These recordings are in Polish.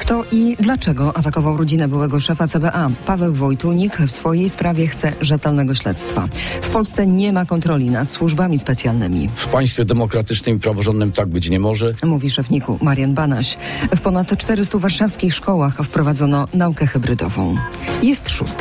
Kto i dlaczego atakował rodzinę byłego szefa CBA? Paweł Wojtunik w swojej sprawie chce rzetelnego śledztwa. W Polsce nie ma kontroli nad służbami specjalnymi. W państwie demokratycznym i praworządnym tak być nie może, mówi szef NIK-u Marian Banaś. W ponad 400 warszawskich szkołach wprowadzono naukę hybrydową. Jest 6.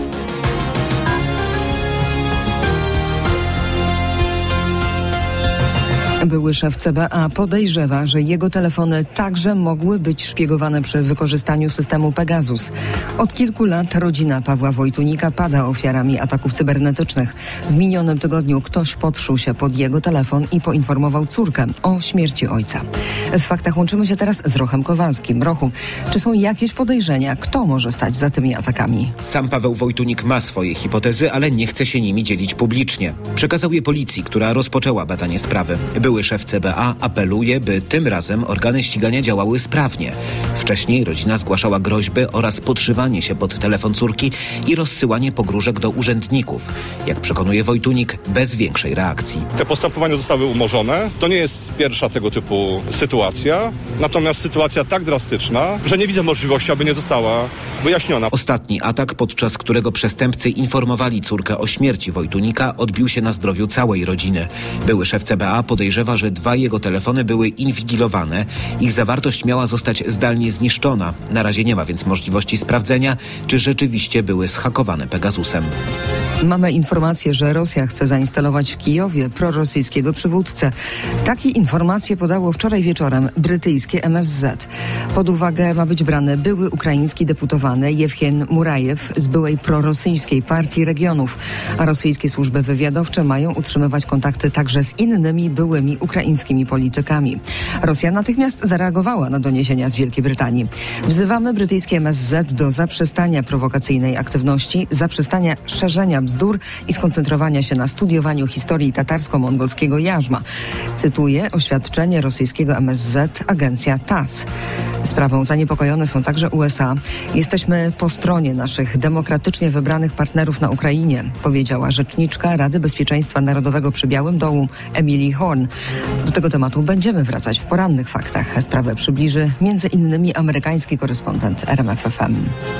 Były szef CBA podejrzewa, że jego telefony także mogły być szpiegowane przy wykorzystaniu systemu Pegasus. Od kilku lat rodzina Pawła Wojtunika pada ofiarami ataków cybernetycznych. W minionym tygodniu ktoś podszył się pod jego telefon i poinformował córkę o śmierci ojca. W faktach łączymy się teraz z Rochem Kowalskim. Rochu, czy są jakieś podejrzenia, kto może stać za tymi atakami? Sam Paweł Wojtunik ma swoje hipotezy, ale nie chce się nimi dzielić publicznie. Przekazał je policji, która rozpoczęła badanie sprawy. Były szef CBA apeluje, by tym razem organy ścigania działały sprawnie. Wcześniej rodzina zgłaszała groźby oraz podszywanie się pod telefon córki i rozsyłanie pogróżek do urzędników. Jak przekonuje Wojtunik, bez większej reakcji. Te postępowania zostały umorzone. To nie jest pierwsza tego typu sytuacja. Natomiast sytuacja tak drastyczna, że nie widzę możliwości, aby nie została wyjaśniona. Ostatni atak, podczas którego przestępcy informowali córkę o śmierci Wojtunika, odbił się na zdrowiu całej rodziny. Były szef CBA podejrzewa, że 2 jego telefony były inwigilowane. Ich zawartość miała zostać zdalnie zniszczona. Na razie nie ma więc możliwości sprawdzenia, czy rzeczywiście były zhakowane Pegasusem. Mamy informację, że Rosja chce zainstalować w Kijowie prorosyjskiego przywódcę. Takie informacje podało wczoraj wieczorem brytyjskie MSZ. Pod uwagę ma być brany były ukraiński deputowany Jewchen Murajew z byłej prorosyjskiej partii regionów, a rosyjskie służby wywiadowcze mają utrzymywać kontakty także z innymi byłymi ukraińskimi politykami. Rosja natychmiast zareagowała na doniesienia z Wielkiej Brytanii. Wzywamy brytyjskie MSZ do zaprzestania prowokacyjnej aktywności, zaprzestania szerzenia bzdur i skoncentrowania się na studiowaniu historii tatarsko-mongolskiego jarzma. Cytuję oświadczenie rosyjskiego MSZ agencja TASS. Sprawą zaniepokojone są także USA. Jesteśmy po stronie naszych demokratycznie wybranych partnerów na Ukrainie, powiedziała rzeczniczka Rady Bezpieczeństwa Narodowego przy Białym Domu Emily Horn. Do tego tematu będziemy wracać w porannych faktach. Sprawę przybliży m.in. amerykański korespondent RMF FM.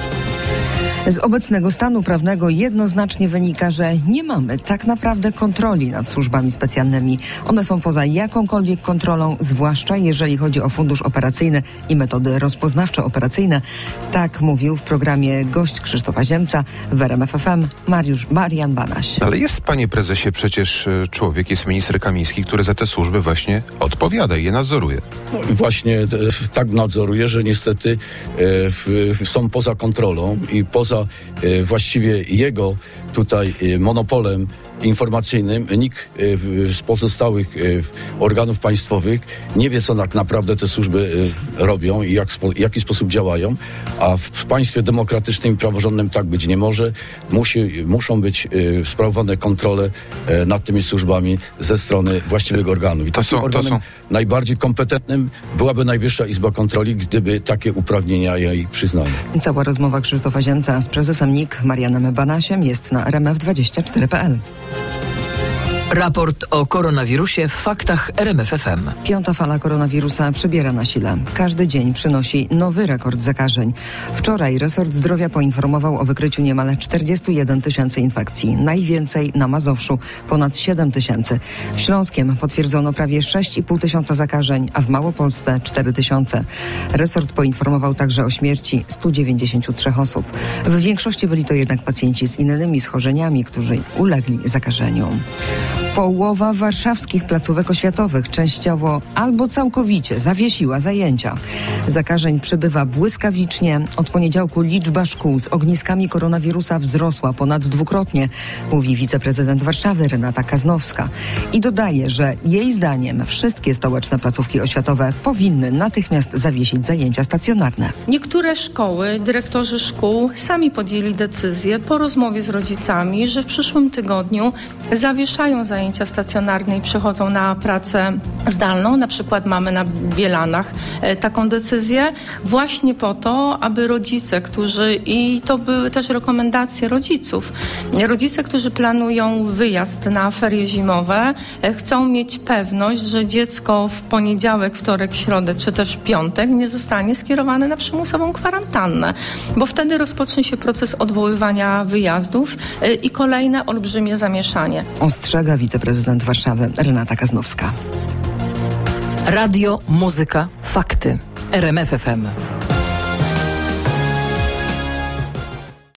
Z obecnego stanu prawnego jednoznacznie wynika, że nie mamy tak naprawdę kontroli nad służbami specjalnymi. One są poza jakąkolwiek kontrolą, zwłaszcza jeżeli chodzi o fundusz operacyjny i metody rozpoznawczo-operacyjne. Tak mówił w programie gość Krzysztofa Ziemca w RMF FM Marian Banaś. Ale jest, panie prezesie, przecież człowiek, jest minister Kamiński, który za te służby właśnie odpowiada i je nadzoruje. No i właśnie tak nadzoruje, że niestety są poza kontrolą i poza właściwie jego tutaj monopolem informacyjnym. Nikt z pozostałych organów państwowych nie wie, co tak naprawdę te służby robią i w jaki sposób działają, a w państwie demokratycznym i praworządnym tak być nie może. Muszą być sprawowane kontrole nad tymi służbami ze strony właściwego organu. I takim organem najbardziej kompetentnym byłaby Najwyższa Izba Kontroli, gdyby takie uprawnienia jej przyznano. Cała rozmowa Krzysztofa Ziemca z prezesem NIK Marianem Banasiem jest na rmf24.pl. Raport o koronawirusie w faktach RMF FM. 5. fala koronawirusa przybiera na sile. Każdy dzień przynosi nowy rekord zakażeń. Wczoraj resort zdrowia poinformował o wykryciu niemal 41 tysięcy infekcji. Najwięcej na Mazowszu, ponad 7 tysięcy. W Śląskiem potwierdzono prawie 6,5 tysiąca zakażeń, a w Małopolsce 4 tysiące. Resort poinformował także o śmierci 193 osób. W większości byli to jednak pacjenci z innymi schorzeniami, którzy ulegli zakażeniom. Połowa warszawskich placówek oświatowych częściowo albo całkowicie zawiesiła zajęcia. Zakażeń przybywa błyskawicznie. Od poniedziałku liczba szkół z ogniskami koronawirusa wzrosła ponad dwukrotnie, mówi wiceprezydent Warszawy Renata Kaznowska. I dodaje, że jej zdaniem wszystkie stołeczne placówki oświatowe powinny natychmiast zawiesić zajęcia stacjonarne. Niektóre szkoły, dyrektorzy szkół sami podjęli decyzję po rozmowie z rodzicami, że w przyszłym tygodniu zawieszają zajęcia zajęcia stacjonarne i przechodzą na pracę zdalną. Na przykład mamy na Bielanach taką decyzję właśnie po to, aby rodzice, i to były też rekomendacje rodziców, którzy planują wyjazd na ferie zimowe, chcą mieć pewność, że dziecko w poniedziałek, wtorek, środę czy też piątek nie zostanie skierowane na przymusową kwarantannę, bo wtedy rozpocznie się proces odwoływania wyjazdów i kolejne olbrzymie zamieszanie. Ostrzega wiceprezydent Warszawy Renata Kaznowska. Radio, muzyka, fakty. RMF FM.